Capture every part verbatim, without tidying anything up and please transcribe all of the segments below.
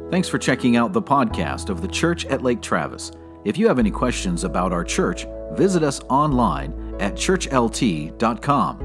Thanks for checking out the podcast of the Church at Lake Travis. If you have any questions about our church, visit us online at church l t dot com.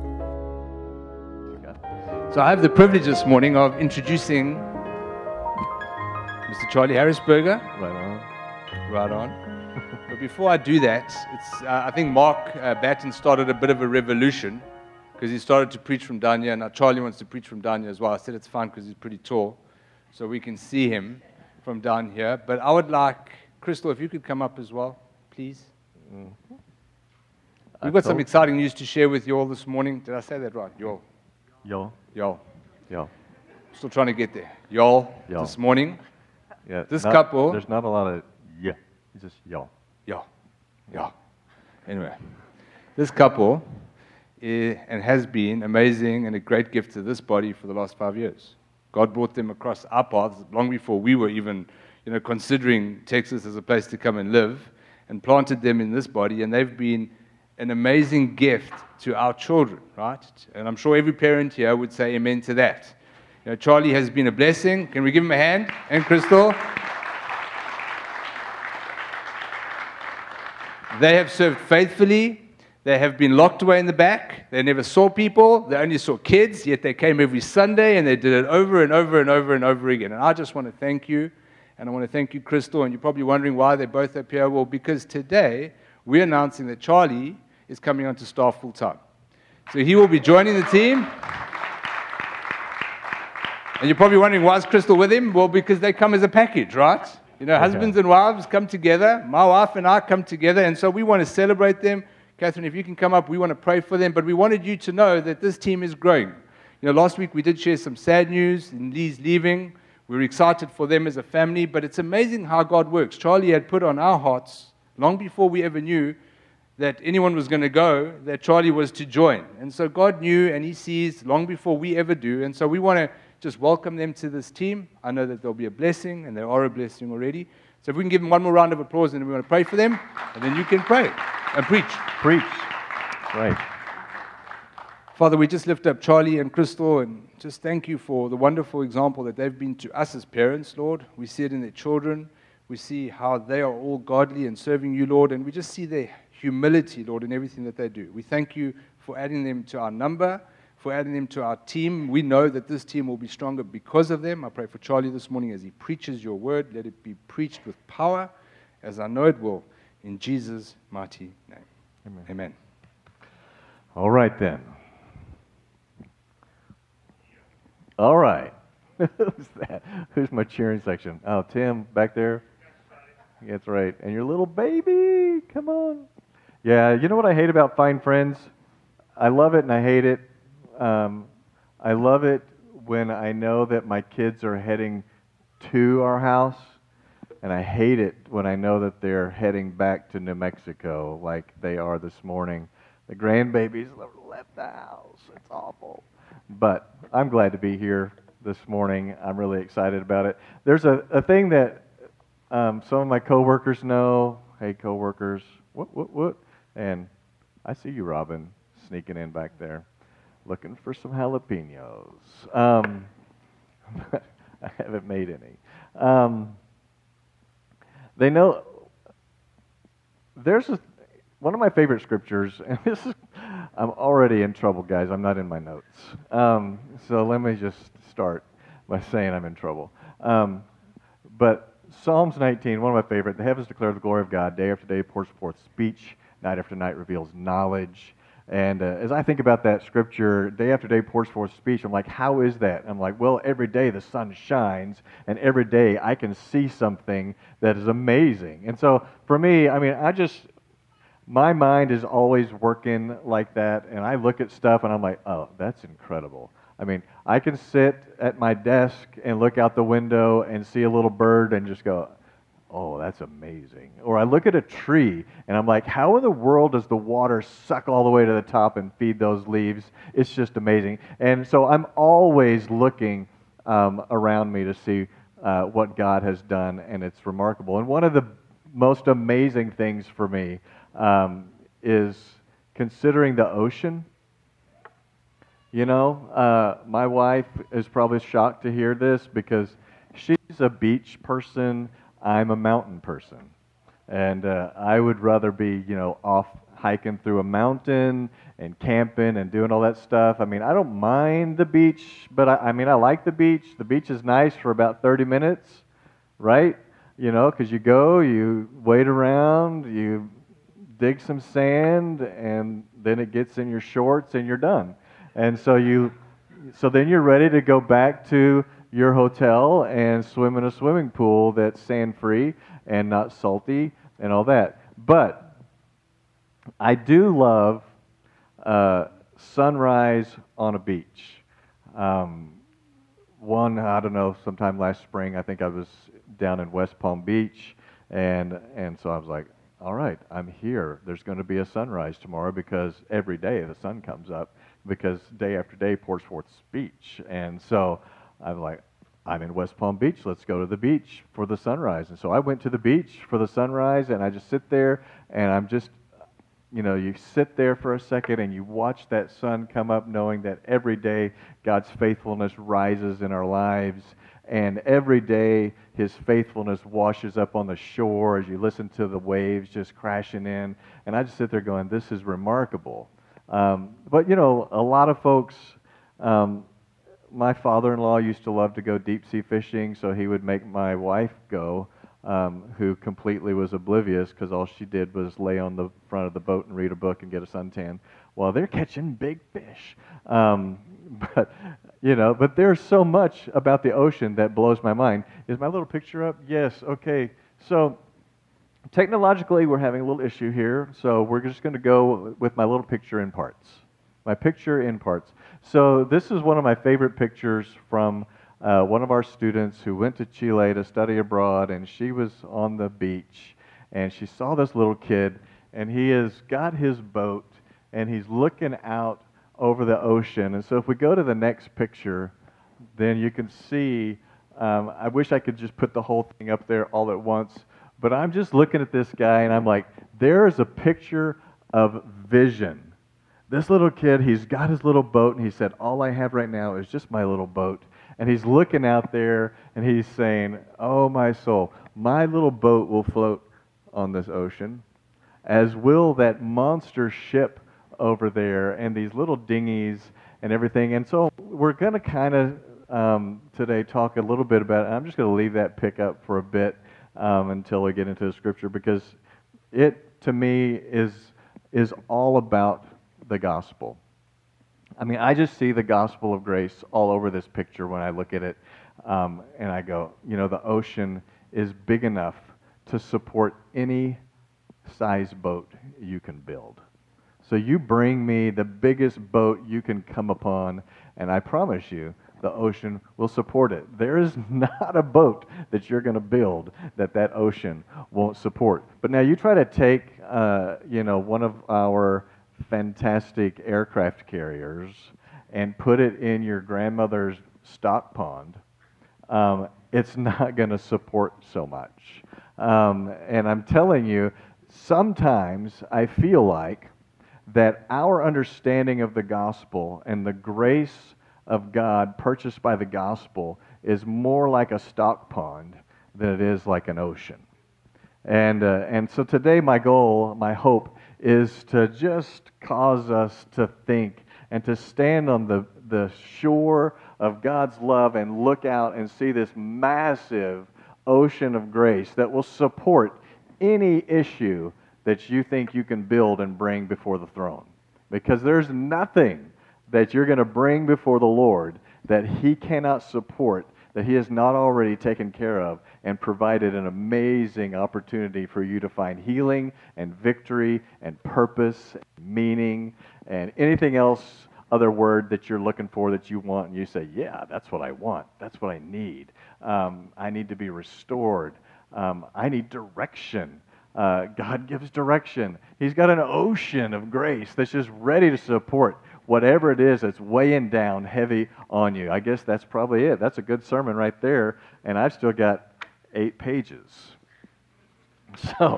So I have the privilege this morning of introducing Mister Charlie Harrisberger. Right on. Right on. But before I do that, it's uh, I think Mark uh, Batten started a bit of a revolution because he started to preach from down here, and now Charlie wants to preach from down here as well. I said it's fine because he's pretty tall, so we can see him from down here. But I would like, Crystal, if you could come up as well, please. Mm-hmm. We've got some exciting news to share with you all this morning. Did I say that right? Y'all. Y'all. Y'all. Y'all. Still trying to get there. Y'all, Y'all. This morning. Yeah. This not, couple. There's not a lot of yeah. It's just y'all. Y'all. Y'all. Anyway, this couple is, and has been amazing and a great gift to this body for the last five years. God brought them across our paths long before we were even, you know, considering Texas as a place to come and live, and planted them in this body, and they've been an amazing gift to our children, right? And I'm sure every parent here would say amen to that. You know, Charlie has been a blessing. Can we give him a hand? And Crystal. They have served faithfully. They have been locked away in the back. They never saw people. They only saw kids, yet they came every Sunday, and they did it over and over and over and over again. And I just want to thank you, and I want to thank you, Crystal. And you're probably wondering why they're both up here. Well, because today we're announcing that Charlie is coming onto staff full-time. So he will be joining the team. And you're probably wondering, why is Crystal with him? Well, because they come as a package, right? You know, okay. Husbands and wives come together. My wife and I come together, and so we want to celebrate them. Catherine, if you can come up, we want to pray for them, but we wanted you to know that this team is growing. You know, last week we did share some sad news, and Lee's leaving. We were excited for them as a family, but it's amazing how God works. Charlie had put on our hearts, long before we ever knew that anyone was going to go, that Charlie was to join. And so God knew, and He sees long before we ever do, and so we want to just welcome them to this team. I know that they'll be a blessing, and they are a blessing already. So if we can give them one more round of applause, and we want to pray for them, and then you can pray and preach. Preach. Right. Father, we just lift up Charlie and Crystal, and just thank you for the wonderful example that they've been to us as parents, Lord. We see it in their children. We see how they are all godly and serving you, Lord, and we just see their humility, Lord, in everything that they do. We thank you for adding them to our number, for adding them to our team. We know that this team will be stronger because of them. I pray for Charlie this morning as he preaches your word. Let it be preached with power, as I know it will, in Jesus' mighty name. Amen. Amen. All right, then. All right. Who's that? Who's my cheering section? Oh, Tim, back there? That's right. And your little baby. Come on. Yeah, you know what I hate about Find Friends? I love it and I hate it. Um, I love it when I know that my kids are heading to our house, and I hate it when I know that they're heading back to New Mexico like they are this morning. The grandbabies left the house. It's awful. But I'm glad to be here this morning. I'm really excited about it. There's a, a thing that um, some of my coworkers know. Hey, coworkers, what, what, what? And I see you, Robin, sneaking in back there, looking for some jalapenos. Um, I haven't made any. Um, they know there's a, one of my favorite scriptures, and this is, I'm already in trouble, guys. I'm not in my notes. Um, so let me just start by saying I'm in trouble. Um, but Psalms nineteen, one of my favorite, the heavens declare the glory of God. Day after day pours forth speech. Night after night reveals knowledge. And uh, as I think about that scripture, day after day pours forth speech, I'm like, how is that? I'm like, well, every day the sun shines, and every day I can see something that is amazing. And so for me, I mean, I just, my mind is always working like that, and I look at stuff and I'm like, oh, that's incredible. I mean, I can sit at my desk and look out the window and see a little bird and just go, oh, that's amazing. Or I look at a tree, and I'm like, how in the world does the water suck all the way to the top and feed those leaves? It's just amazing. And so I'm always looking um, around me to see uh, what God has done, and it's remarkable. And one of the most amazing things for me um, is considering the ocean. You know, uh, my wife is probably shocked to hear this because she's a beach person. I'm a mountain person. And uh, I would rather be, you know, off hiking through a mountain and camping and doing all that stuff. I mean, I don't mind the beach, but I, I mean, I like the beach. The beach is nice for about thirty minutes, right? You know, because you go, you wait around, you dig some sand, and then it gets in your shorts and you're done. And so you, so then you're ready to go back to your hotel and swim in a swimming pool that's sand-free and not salty and all that. But I do love uh, sunrise on a beach. Um, one, I don't know, sometime last spring, I think I was down in West Palm Beach, and and so I was like, all right, I'm here. There's going to be a sunrise tomorrow because every day the sun comes up because day after day pours forth speech. And so I'm like, I'm in West Palm Beach. Let's go to the beach for the sunrise. And so I went to the beach for the sunrise, and I just sit there, and I'm just, you know, you sit there for a second and you watch that sun come up, knowing that every day God's faithfulness rises in our lives, and every day His faithfulness washes up on the shore as you listen to the waves just crashing in. And I just sit there going, this is remarkable. Um, but, you know, a lot of folks, um, my father-in-law used to love to go deep-sea fishing, so he would make my wife go, um, who completely was oblivious because all she did was lay on the front of the boat and read a book and get a suntan while they're catching big fish. Um, but, you know, but there's so much about the ocean that blows my mind. Is my little picture up? Yes, okay. So technologically, we're having a little issue here, so we're just going to go with my little picture in parts. My picture in parts. So this is one of my favorite pictures from uh, one of our students who went to Chile to study abroad, and she was on the beach, and she saw this little kid, and he has got his boat, and he's looking out over the ocean. And so if we go to the next picture, then you can see, um, I wish I could just put the whole thing up there all at once, but I'm just looking at this guy, and I'm like, there is a picture of vision. This little kid, he's got his little boat, and he said, all I have right now is just my little boat. And he's looking out there, and he's saying, oh, my soul, my little boat will float on this ocean, as will that monster ship over there, and these little dinghies and everything. And so we're going to kind of um, today talk a little bit about it. I'm just going to leave that pick up for a bit um, until we get into the scripture, because it, to me, is is all about the gospel. I mean, I just see the gospel of grace all over this picture when I look at it, um, and I go, you know, the ocean is big enough to support any size boat you can build. So you bring me the biggest boat you can come upon, and I promise you, the ocean will support it. There is not a boat that you're going to build that that ocean won't support. But now you try to take, uh, you know, one of our fantastic aircraft carriers and put it in your grandmother's stock pond, um, it's not going to support so much. Um, and I'm telling you, sometimes I feel like that our understanding of the gospel and the grace of God purchased by the gospel is more like a stock pond than it is like an ocean. And uh, and so today my goal, my hope, is to just cause us to think and to stand on the, the shore of God's love and look out and see this massive ocean of grace that will support any issue that you think you can build and bring before the throne. Because there's nothing that you're going to bring before the Lord that He cannot support, that He has not already taken care of and provided an amazing opportunity for you to find healing and victory and purpose and meaning and anything else, other word that you're looking for that you want, and you say, yeah, that's what I want. That's what I need. Um, I need to be restored. Um, I need direction. Uh, God gives direction. He's got an ocean of grace that's just ready to support whatever it is that's weighing down heavy on you. I guess that's probably it. That's a good sermon right there, and I've still got eight pages. So,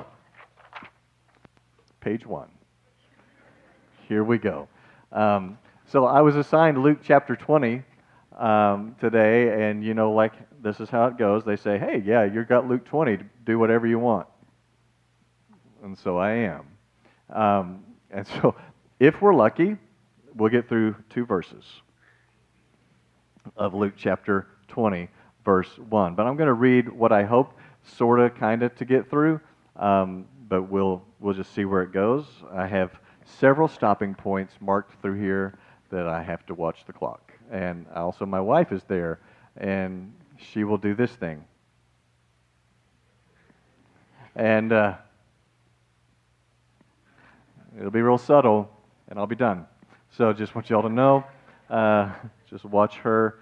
page one. Here we go. Um, so I was assigned Luke chapter twenty um, today, and you know, like this is how it goes. They say, hey, yeah, you've got Luke twenty, do whatever you want. And so I am. Um, and so if we're lucky, we'll get through two verses of Luke chapter twenty, verse one. But I'm going to read what I hope sort of, kind of to get through, um, but we'll we'll just see where it goes. I have several stopping points marked through here that I have to watch the clock. And also my wife is there, and she will do this thing. And uh, it'll be real subtle, and I'll be done. So just want y'all to know, uh, just watch her,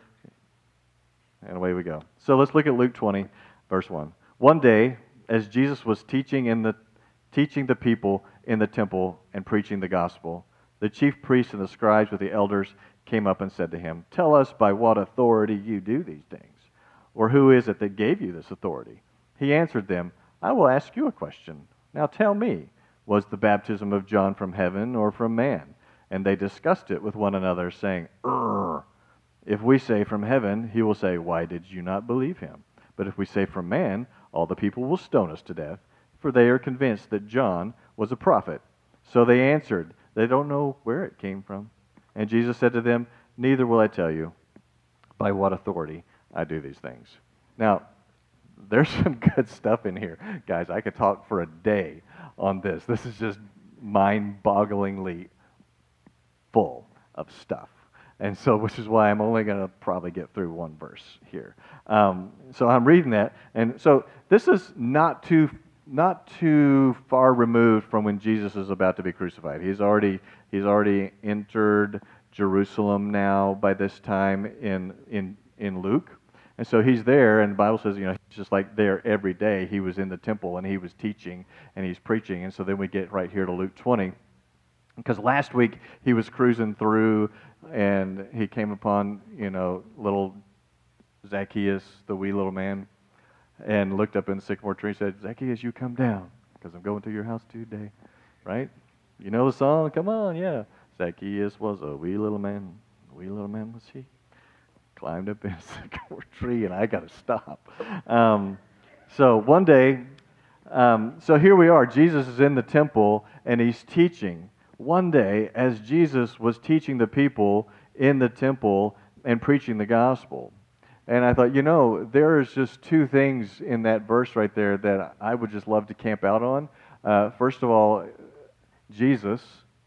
and away we go. So let's look at Luke twenty, verse one. One day, as Jesus was teaching in the teaching the people in the temple and preaching the gospel, the chief priests and the scribes with the elders came up and said to him, "Tell us by what authority you do these things, or who is it that gave you this authority?" He answered them, "I will ask you a question. Now tell me, was the baptism of John from heaven or from man?" And they discussed it with one another, saying, "Urgh. If we say from heaven, he will say, 'Why did you not believe him?' But if we say from man, all the people will stone us to death, for they are convinced that John was a prophet." So they answered, they don't know where it came from. And Jesus said to them, "Neither will I tell you by what authority I do these things." Now, there's some good stuff in here. Guys, I could talk for a day on this. This is just mind-bogglingly full of stuff. And so, which is why I'm only going to probably get through one verse here. Um, so I'm reading that. And so this is not too not too far removed from when Jesus is about to be crucified. He's already he's already entered Jerusalem now by this time in in in Luke. And so he's there, and the Bible says, you know, he's just like there every day. He was in the temple, and he was teaching, and he's preaching. And so then we get right here to Luke twenty. Because last week he was cruising through, and he came upon, you know, little Zacchaeus, the wee little man, and looked up in the sycamore tree and said, "Zacchaeus, you come down, because I'm going to your house today." Right? You know the song? Come on, yeah. Zacchaeus was a wee little man. A wee little man was he. Climbed up in a sycamore tree, and I got to stop. Um, so one day, um, so here we are. Jesus is in the temple, and he's teaching. One day, as Jesus was teaching the people in the temple and preaching the gospel. And I thought, you know, there's just two things in that verse right there that I would just love to camp out on. Uh, first of all, Jesus,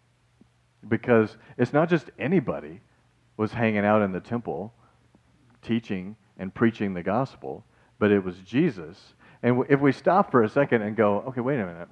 because it's not just anybody was hanging out in the temple teaching and preaching the gospel, but it was Jesus. And if we stop for a second and go, okay, wait a minute.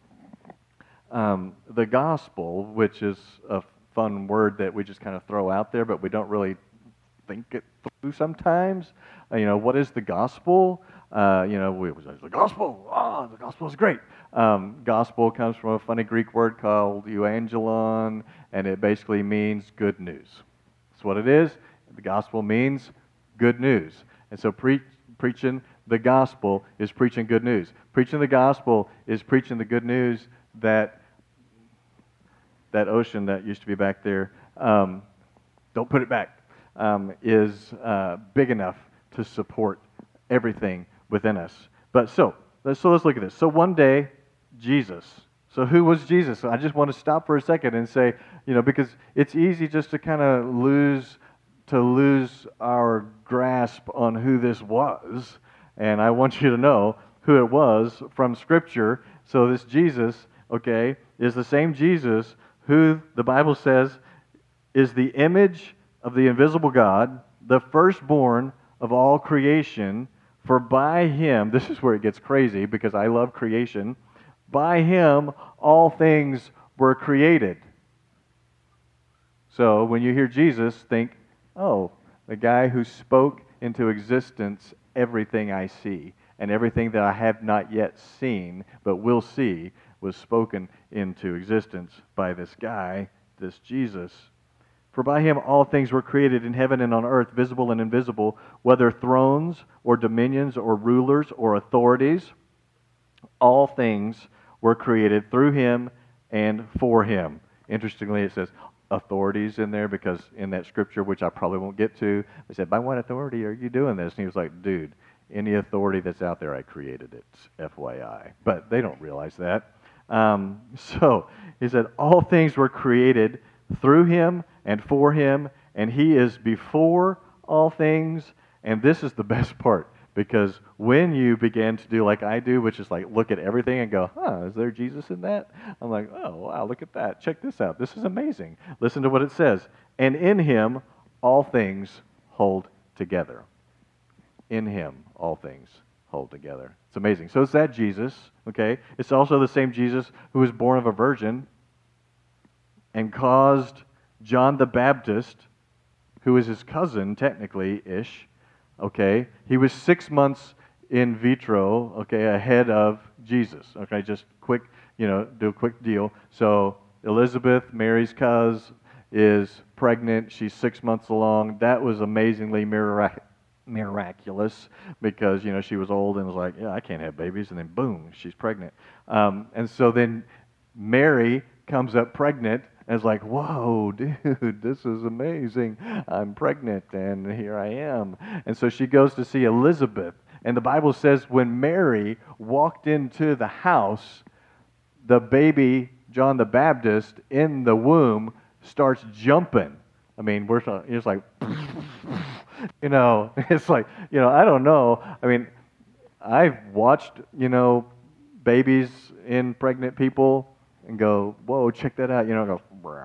Um, the gospel, which is a fun word that we just kind of throw out there, but we don't really think it through sometimes. Uh, you know, what is the gospel? Uh, you know, we was the gospel. Oh, the gospel is great. Um, gospel comes from a funny Greek word called euangelon, and it basically means good news. That's what it is. The gospel means good news. And so pre- preaching the gospel is preaching good news. Preaching the gospel is preaching the good news that that ocean that used to be back there, um, don't put it back, um, is uh, big enough to support everything within us. But so, so let's look at this. So one day, Jesus. So who was Jesus? So I just want to stop for a second and say, you know, because it's easy just to kind of lose to lose our grasp on who this was. And I want you to know who it was from Scripture. So this Jesus, okay, is the same Jesus who the Bible says is the image of the invisible God, the firstborn of all creation. For by him, this is where it gets crazy because I love creation, by him all things were created. So when you hear Jesus, think, oh, the guy who spoke into existence everything I see, and everything that I have not yet seen, but will see, was spoken into existence by this guy, this Jesus. For by him all things were created in heaven and on earth, visible and invisible, whether thrones or dominions or rulers or authorities. All things were created through him and for him. Interestingly, it says authorities in there, because in that scripture, which I probably won't get to, they said, by what authority are you doing this? And he was like, dude, any authority that's out there, I created it, F Y I. But they don't realize that. Um, so he said, all things were created through him and for him, and he is before all things. And this is the best part, because when you begin to do like I do, which is like look at everything and go, huh, is there Jesus in that? I'm like, oh, wow, look at that. Check this out. This is amazing. Listen to what it says. And in him, all things hold together. In him, all things hold together. It's amazing. So it's that Jesus, okay? It's also the same Jesus who was born of a virgin and caused John the Baptist, who is his cousin, technically-ish, okay? He was six months in vitro, okay, ahead of Jesus, okay? Just quick, you know, do a quick deal. So Elizabeth, Mary's cousin, is pregnant. She's six months along. That was amazingly miraculous. miraculous because, you know, she was old and was like, yeah, I can't have babies, and then boom, she's pregnant. Um, and so then Mary comes up pregnant and is like, whoa, dude, this is amazing. I'm pregnant, and here I am. And so she goes to see Elizabeth, and the Bible says when Mary walked into the house, the baby, John the Baptist, in the womb starts jumping. I mean, we're it's like, you know, it's like, you know, I don't know. I mean, I've watched, you know, babies in pregnant people and go, whoa, check that out. You know,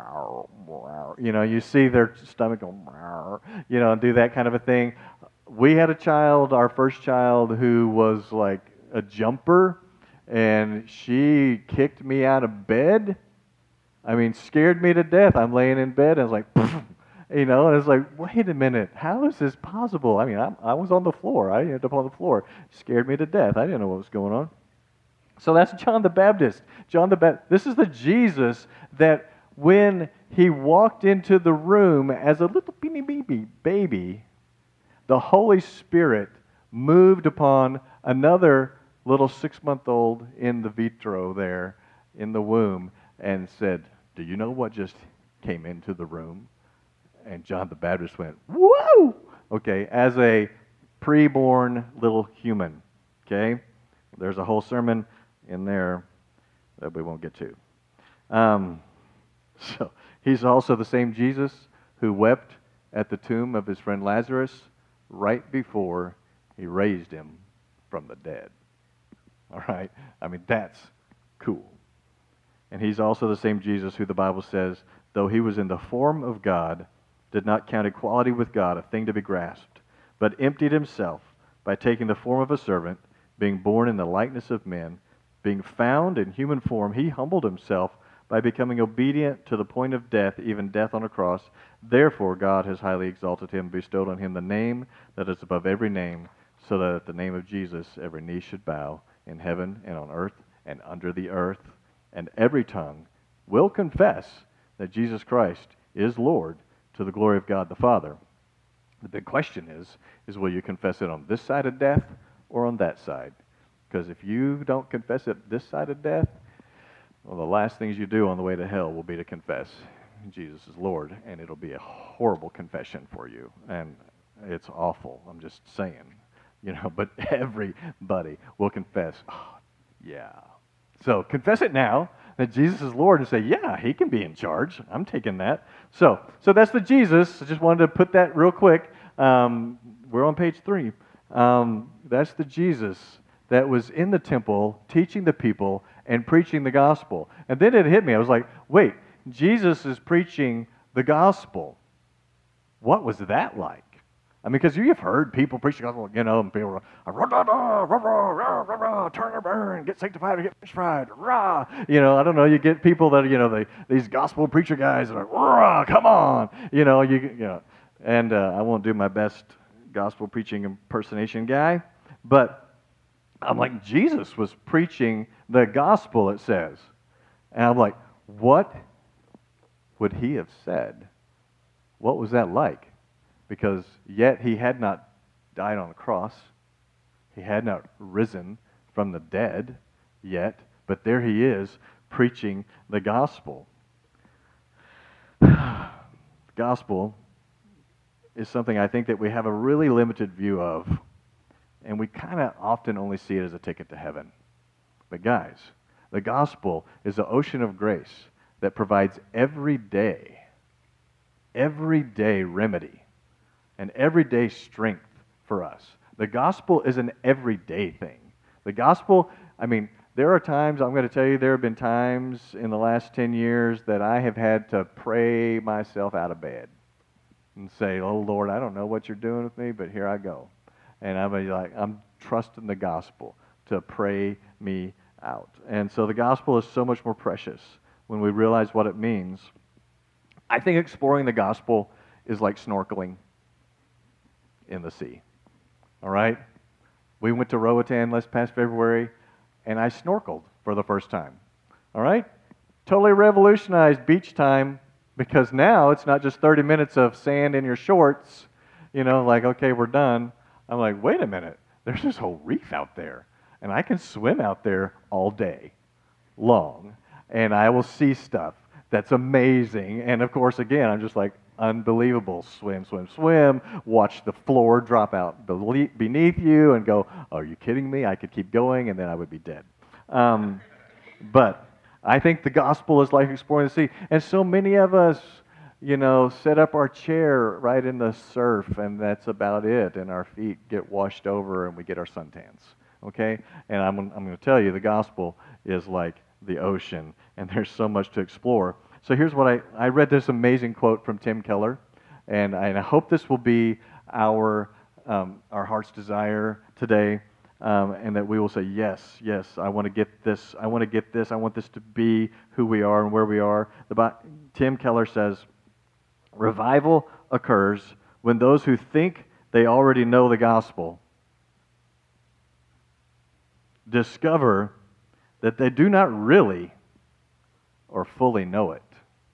go, you know, you see their stomach go, you know, and do that kind of a thing. We had a child, our first child, who was like a jumper, and she kicked me out of bed. I mean, scared me to death. I'm laying in bed, and I was like, you know, and it's like, wait a minute, how is this possible? I mean, I, I was on the floor. I ended up on the floor. Scared me to death. I didn't know what was going on. So that's John the Baptist. John the Baptist. This is the Jesus that when he walked into the room as a little beanie baby, baby, the Holy Spirit moved upon another little six-month-old in the vitro there in the womb and said, do you know what just came into the room? And John the Baptist went, whoa! Okay, as a pre-born little human. Okay? There's a whole sermon in there that we won't get to. Um, so, he's also the same Jesus who wept at the tomb of his friend Lazarus right before he raised him from the dead. All right? I mean, that's cool. And he's also the same Jesus who the Bible says, though he was in the form of God, did not count equality with God a thing to be grasped, but emptied himself by taking the form of a servant, being born in the likeness of men, being found in human form, he humbled himself by becoming obedient to the point of death, even death on a cross. Therefore God has highly exalted him, bestowed on him the name that is above every name, so that at the name of Jesus every knee should bow in heaven and on earth and under the earth, and every tongue will confess that Jesus Christ is Lord, to the glory of God the Father. The big question is, is will you confess it on this side of death or on that side? Because if you don't confess it this side of death, well, the last things you do on the way to hell will be to confess Jesus is Lord, and it'll be a horrible confession for you. And it's awful, I'm just saying. You know, but everybody will confess, oh, yeah. So confess it now, that Jesus is Lord, and say, yeah, he can be in charge. I'm taking that. So so that's the Jesus. I just wanted to put that real quick. Um, we're on page three. Um, that's the Jesus that was in the temple teaching the people and preaching the gospel. And then it hit me. I was like, wait, Jesus is preaching the gospel. What was that like? I mean, because you've heard people preach the gospel, you know, and people are, rah, rah, rah, rah, rah, rah, rah, turn and burn, get sanctified or get fish fried, rah. You know, I don't know, you get people that, you know, they, these gospel preacher guys are like, rah, come on. You know, you, you know, and uh, I won't do my best gospel preaching impersonation guy, but I'm like, Jesus was preaching the gospel, it says. And I'm like, what would he have said? What was that like? Because yet he had not died on the cross. He had not risen from the dead yet. But there he is preaching the gospel. the gospel is something I think that we have a really limited view of, and we kind of often only see it as a ticket to heaven. But guys, the gospel is the ocean of grace that provides every day, everyday remedy and everyday strength for us. The gospel is an everyday thing. The gospel, I mean, there are times, I'm going to tell you, there have been times in the last ten years that I have had to pray myself out of bed and say, oh, Lord, I don't know what you're doing with me, but here I go. And I'm like, I'm trusting the gospel to pray me out. And so the gospel is so much more precious when we realize what it means. I think exploring the gospel is like snorkeling in the sea. All right? We went to Roatan last past February, and I snorkeled for the first time. All right? Totally revolutionized beach time, because now it's not just thirty minutes of sand in your shorts, you know, like, okay, we're done. I'm like, wait a minute, there's this whole reef out there, and I can swim out there all day long, and I will see stuff that's amazing. And of course, again, I'm just like, unbelievable. Swim, swim, swim. Watch the floor drop out beneath you and go, are you kidding me? I could keep going, and then I would be dead. Um, but I think the gospel is like exploring the sea. And so many of us, you know, set up our chair right in the surf, and that's about it. And our feet get washed over, and we get our suntans. Okay? And I'm, I'm going to tell you, the gospel is like the ocean, and there's so much to explore. So here's what I, I read this amazing quote from Tim Keller, and I, and I hope this will be our, um, our heart's desire today, um, and that we will say, yes, yes, I want to get this, I want to get this, I want this to be who we are and where we are. The, Tim Keller says, revival occurs when those who think they already know the gospel discover that they do not really or fully know it.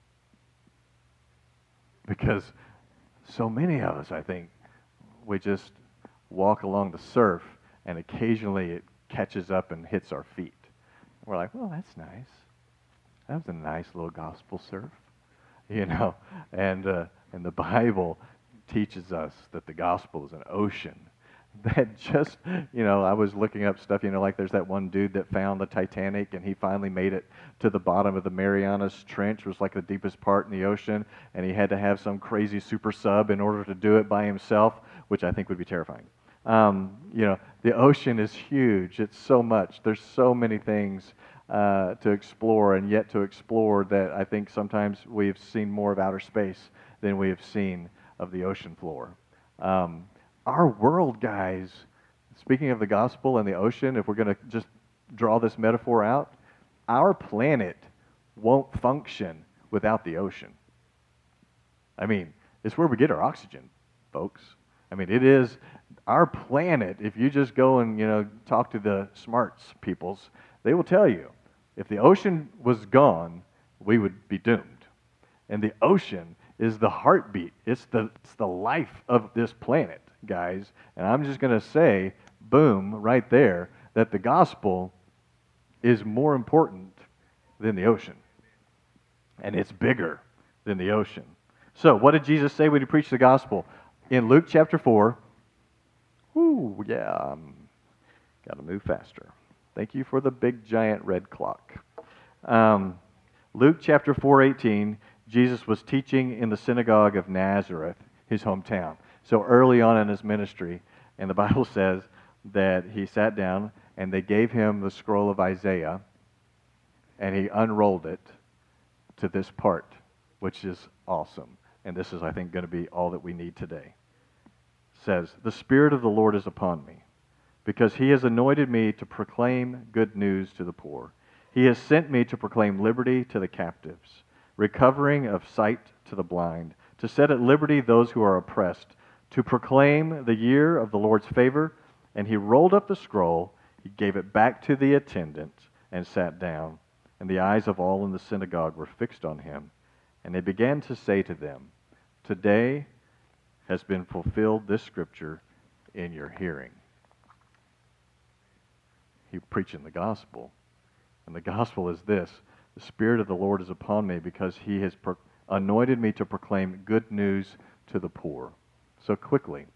Because so many of us, I think, we just walk along the surf, and occasionally it catches up and hits our feet. We're like, well, that's nice. That was a nice little gospel surf, you know. And uh, and the Bible teaches us that the gospel is an ocean that just, you know, I was looking up stuff, you know, like there's that one dude that found the Titanic, and he finally made it to the bottom of the Marianas Trench, which was like the deepest part in the ocean, and he had to have some crazy super sub in order to do it by himself, which I think would be terrifying. Um, you know, the ocean is huge. It's so much. There's so many things uh, to explore, and yet to explore, that I think sometimes we've seen more of outer space than we have seen of the ocean floor. Um, Our world, guys, speaking of the gospel and the ocean, if we're going to just draw this metaphor out, our planet won't function without the ocean. I mean, it's where we get our oxygen, folks. I mean, it is our planet. If you just go and, you know, talk to the smarts peoples, they will tell you, if the ocean was gone, we would be doomed. And the ocean is the heartbeat. It's the, it's the life of this planet, guys. And I'm just going to say, boom, right there, that the gospel is more important than the ocean. And it's bigger than the ocean. So what did Jesus say when he preached the gospel? In Luke chapter four, whoo, yeah, um, got to move faster. Thank you for the big giant red clock. Um, Luke chapter four eighteen, Jesus was teaching in the synagogue of Nazareth, his hometown. So early on in his ministry, and the Bible says that he sat down and they gave him the scroll of Isaiah, and he unrolled it to this part, which is awesome. And this is, I think, going to be all that we need today. It says, "The Spirit of the Lord is upon me, because he has anointed me to proclaim good news to the poor. He has sent me to proclaim liberty to the captives, recovering of sight to the blind, to set at liberty those who are oppressed, to proclaim the year of the Lord's favor." And he rolled up the scroll, he gave it back to the attendant, and sat down. And the eyes of all in the synagogue were fixed on him. And they began to say to them, "Today has been fulfilled this scripture in your hearing." He preaching the gospel. And the gospel is this: the Spirit of the Lord is upon me, because he has pro- anointed me to proclaim good news to the poor. So quickly,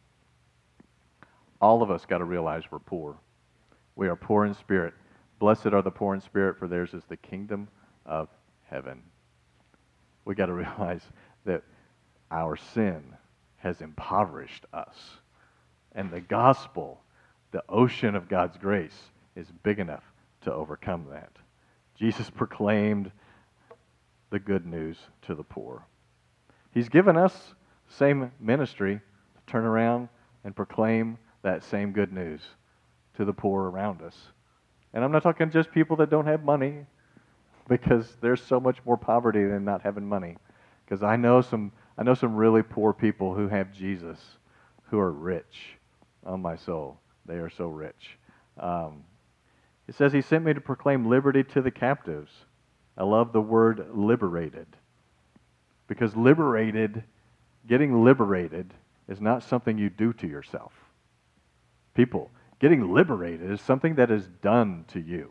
all of us got to realize we're poor. We are poor in spirit. Blessed are the poor in spirit, for theirs is the kingdom of heaven. We got to realize that our sin has impoverished us. And the gospel, the ocean of God's grace, is big enough to overcome that. Jesus proclaimed the good news to the poor. He's given us the same ministry to turn around and proclaim that same good news to the poor around us. And I'm not talking just people that don't have money, because there's so much more poverty than not having money. Because I know some I know some really poor people who have Jesus, who are rich. Oh, my soul, they are so rich. Um, it says he sent me to proclaim liberty to the captives. I love the word liberated. Because liberated, getting liberated is not something you do to yourself. People, getting liberated is something that is done to you.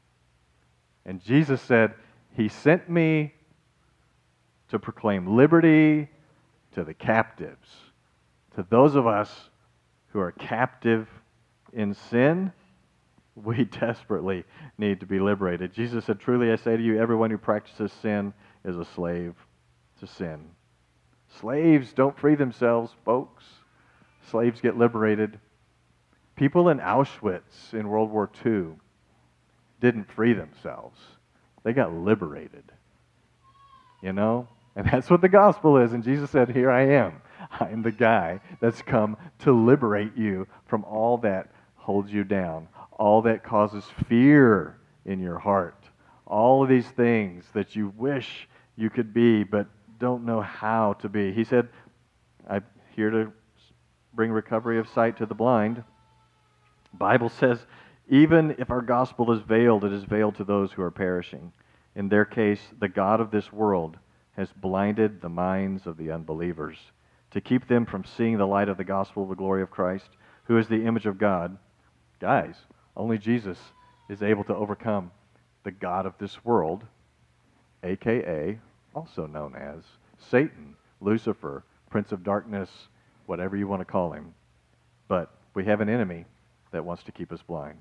And Jesus said, he sent me to proclaim liberty to the captives. To those of us who are captive in sin, we desperately need to be liberated. Jesus said, truly I say to you, everyone who practices sin is a slave to sin. Slaves don't free themselves, folks. Slaves get liberated. People in Auschwitz in World War Two didn't free themselves. They got liberated. You know? And that's what the gospel is. And Jesus said, here I am. I'm the guy that's come to liberate you from all that holds you down, all that causes fear in your heart, all of these things that you wish you could be but don't know how to be. He said, I'm here to bring recovery of sight to the blind. The Bible says, even if our gospel is veiled, it is veiled to those who are perishing. In their case, the God of this world has blinded the minds of the unbelievers to keep them from seeing the light of the gospel of the glory of Christ, who is the image of God. Guys, only Jesus is able to overcome the God of this world, a k a also known as Satan, Lucifer, Prince of Darkness, whatever you want to call him. But we have an enemy that wants to keep us blind.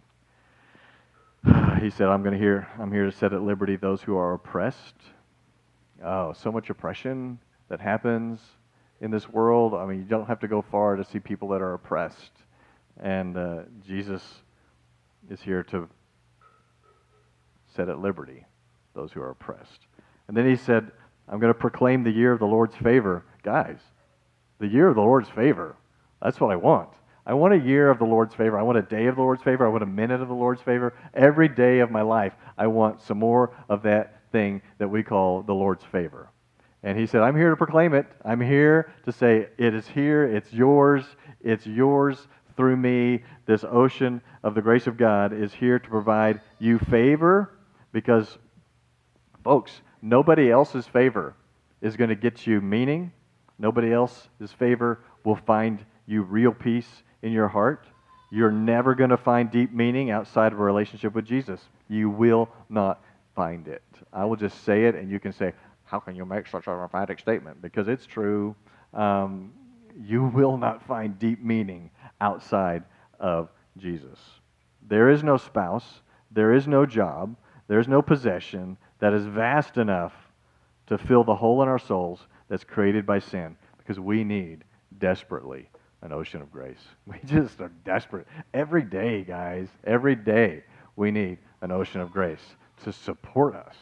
He said, I'm going to hear, I'm here to set at liberty those who are oppressed. Oh, so much oppression that happens in this world. I mean, you don't have to go far to see people that are oppressed. And uh, Jesus is here to set at liberty those who are oppressed. And then he said, I'm going to proclaim the year of the Lord's favor. Guys, the year of the Lord's favor, that's what I want. I want a year of the Lord's favor. I want a day of the Lord's favor. I want a minute of the Lord's favor. Every day of my life, I want some more of that thing that we call the Lord's favor. And he said, I'm here to proclaim it. I'm here to say, it is here. It's yours. It's yours through me. This ocean of the grace of God is here to provide you favor, because, folks, nobody else's favor is going to get you meaning. Nobody else's favor will find you real peace in your heart. You're never going to find deep meaning outside of a relationship with Jesus. You will not find it. I will just say it, and you can say, how can you make such an emphatic statement? Because it's true. Um, you will not find deep meaning outside of Jesus. There is no spouse. There is no job. There's no possession that is vast enough to fill the hole in our souls that's created by sin, because we need desperately an ocean of grace. We just are desperate. Every day, guys, every day we need an ocean of grace to support us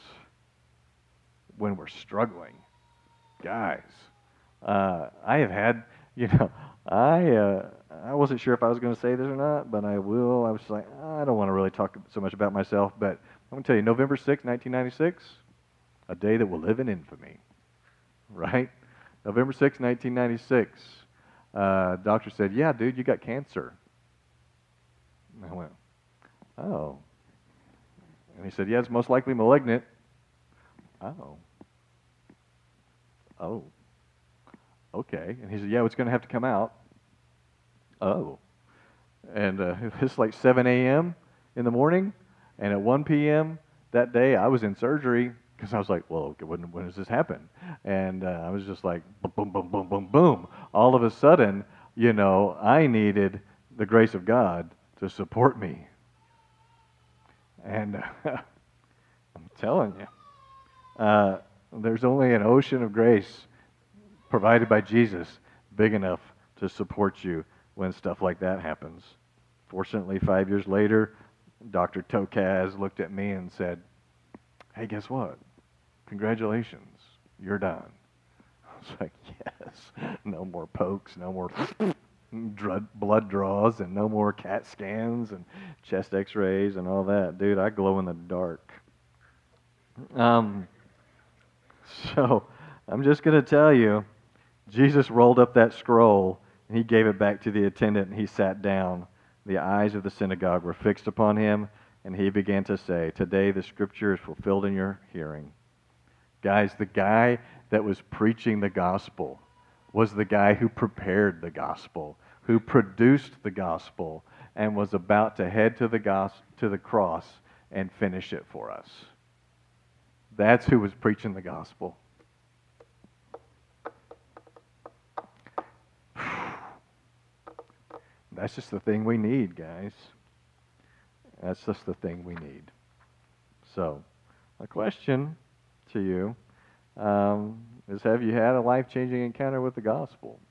when we're struggling. Guys, uh, I have had, you know, I uh, I wasn't sure if I was going to say this or not, but I will. I was like, I don't want to really talk so much about myself, but I'm going to tell you, November sixth, nineteen ninety-six, a day that will live in infamy, right? November sixth, nineteen ninety-six, uh, doctor said, yeah, dude, you got cancer. And I went, oh. And he said, yeah, it's most likely malignant. Oh. Oh. Okay. And he said, yeah, it's going to have to come out. Oh. And uh, it's like seven a.m. in the morning, and at one p.m. that day, I was in surgery, Because I was like, well, okay, when, when does this happen? And uh, I was just like, boom, boom, boom, boom, boom. All of a sudden, you know, I needed the grace of God to support me. And uh, I'm telling you, uh, there's only an ocean of grace provided by Jesus big enough to support you when stuff like that happens. Fortunately, five years later, Doctor Tokaz looked at me and said, hey, guess what? Congratulations, you're done. I was like, yes, no more pokes, no more blood draws, and no more CAT scans and chest x-rays and all that. Dude, I glow in the dark. Um, so I'm just going to tell you, Jesus rolled up that scroll, and he gave it back to the attendant, and he sat down. The eyes of the synagogue were fixed upon him, and he began to say, today the scripture is fulfilled in your hearing. Guys, the guy that was preaching the gospel was the guy who prepared the gospel, who produced the gospel, and was about to head to the gos- to the cross and finish it for us. That's who was preaching the gospel. That's just the thing we need, guys. That's just the thing we need. So, a question to you um, is, have you had a life-changing encounter with the gospel?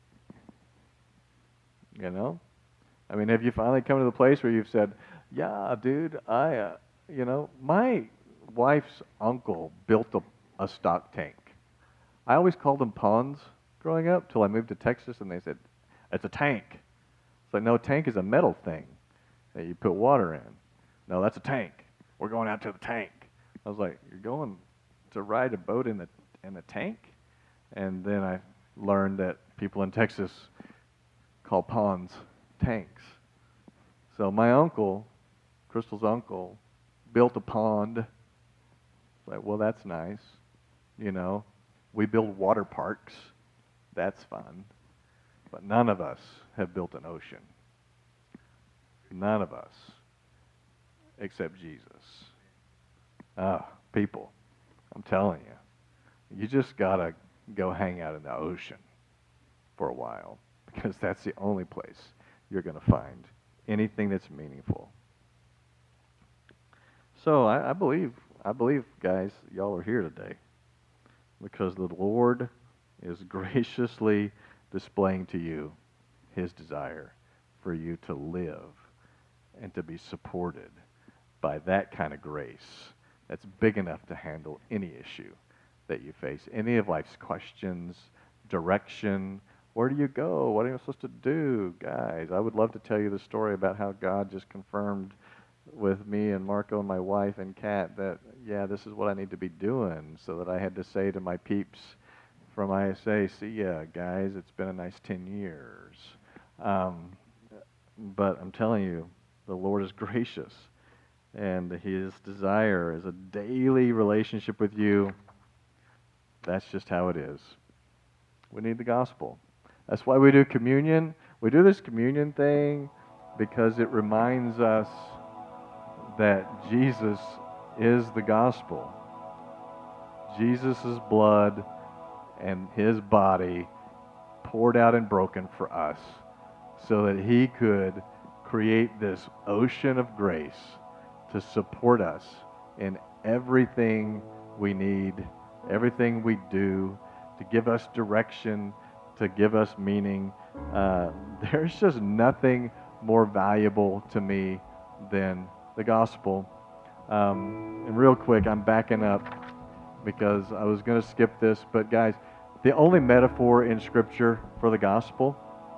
You know? I mean, have you finally come to the place where you've said, yeah, dude, I, uh, you know, my wife's uncle built a, a stock tank. I always called them ponds growing up till I moved to Texas, and they said, it's a tank. It's like, no, a tank is a metal thing that you put water in. No, that's a tank. We're going out to the tank. I was like, you're going to ride a boat in the in a tank? And then I learned that people in Texas call ponds tanks. So my uncle, Crystal's uncle, built a pond. It's like, well, that's nice. You know, we build water parks. That's fun. But none of us have built an ocean. None of us, except Jesus. Ah, people, I'm telling you, you just got to go hang out in the ocean for a while, because that's the only place you're going to find anything that's meaningful. So I, I believe, I believe, guys, y'all are here today because the Lord is graciously displaying to you his desire for you to live and to be supported by that kind of grace that's big enough to handle any issue that you face, any of life's questions, direction. Where do you go? What are you supposed to do? Guys, I would love to tell you the story about how God just confirmed with me and Marco and my wife and Kat that, yeah, this is what I need to be doing, so that I had to say to my peeps from I S A, see ya, guys, it's been a nice ten years. Um, but I'm telling you, the Lord is gracious, and his desire is a daily relationship with you. That's just how it is. We need the gospel. That's why we do communion. We do this communion thing because it reminds us that Jesus is the gospel. Jesus' blood and his body poured out and broken for us so that he could create this ocean of grace to support us in everything we need, everything we do, to give us direction, to give us meaning. Uh, there's just nothing more valuable to me than the gospel. Um, and real quick, I'm backing up because I was going to skip this, but guys, the only metaphor in Scripture for the gospel,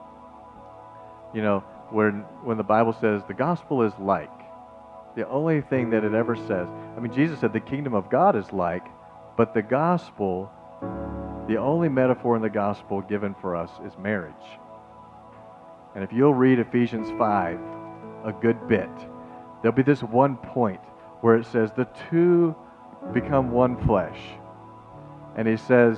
you know, when when the Bible says the gospel is like, the only thing that it ever says, I mean, Jesus said the kingdom of God is like, but the gospel, the only metaphor in the gospel given for us is marriage. And if you'll read Ephesians five a good bit, there'll be this one point where it says the two become one flesh. And he says,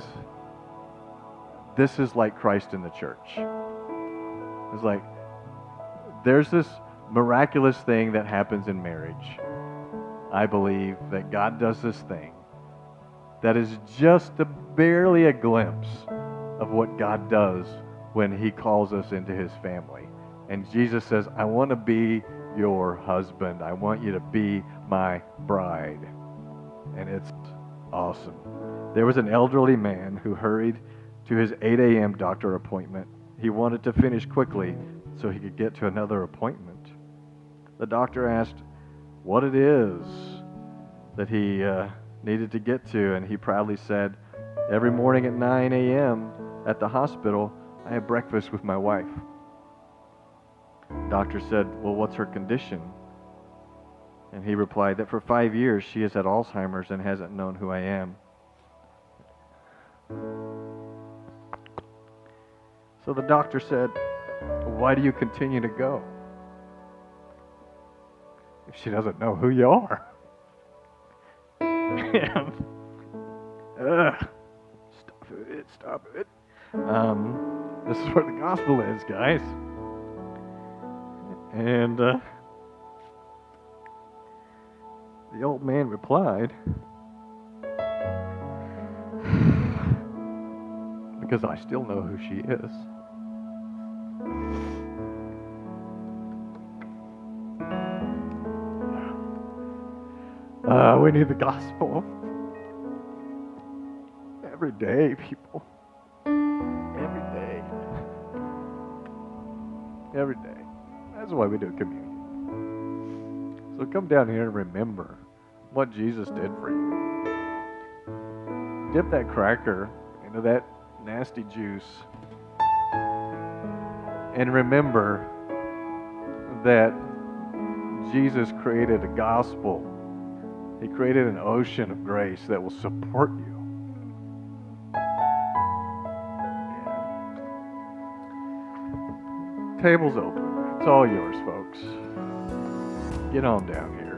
this is like Christ in the church. It's like, there's this miraculous thing that happens in marriage. I believe that God does this thing that is just a, barely a glimpse of what God does when he calls us into his family. And Jesus says, I want to be your husband. I want you to be my bride. And it's awesome. There was an elderly man who hurried to his eight a.m. doctor appointment. He wanted to finish quickly so he could get to another appointment. The doctor asked what it is that he uh, needed to get to, and he proudly said, every morning at nine a.m. at the hospital, I have breakfast with my wife. The doctor said, well, what's her condition? And he replied that for five years she has had Alzheimer's and hasn't known who I am. So the doctor said, why do you continue to go if she doesn't know who you are? And, uh, stop it, stop it. Um, this is where the gospel is, guys. And uh, the old man replied, because I still know who she is. Uh, we need the gospel every day, people. Every day. Every day. That's why we do communion. So come down here and remember what Jesus did for you. Dip that cracker into that nasty juice and remember that Jesus created a gospel. He created an ocean of grace that will support you. Yeah. Table's open. It's all yours, folks. Get on down here.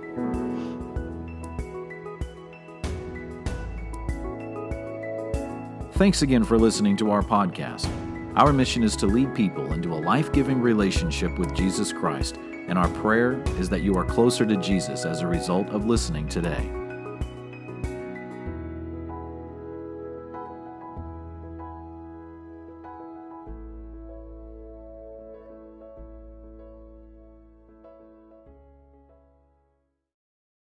Thanks again for listening to our podcast. Our mission is to lead people into a life-giving relationship with Jesus Christ, and our prayer is that you are closer to Jesus as a result of listening today.